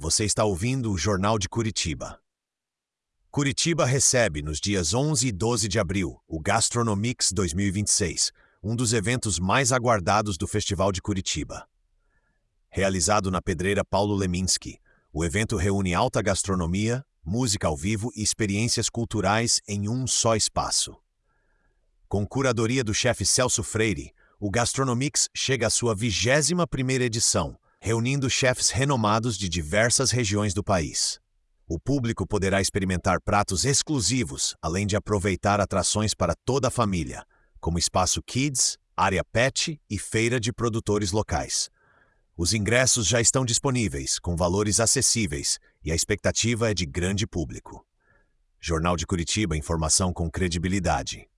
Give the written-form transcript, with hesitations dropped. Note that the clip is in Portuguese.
Você está ouvindo o Jornal de Curitiba. Curitiba recebe, nos dias 11 e 12 de abril, o Gastronomics 2026, um dos eventos mais aguardados do Festival de Curitiba. Realizado na Pedreira Paulo Leminski, o evento reúne alta gastronomia, música ao vivo e experiências culturais em um só espaço. Com curadoria do chefe Celso Freire, o Gastronomics chega à sua 21ª edição, reunindo chefes renomados de diversas regiões do país. O público poderá experimentar pratos exclusivos, além de aproveitar atrações para toda a família, como espaço Kids, área Pet e feira de produtores locais. Os ingressos já estão disponíveis, com valores acessíveis, e a expectativa é de grande público. Jornal de Curitiba, informação com credibilidade.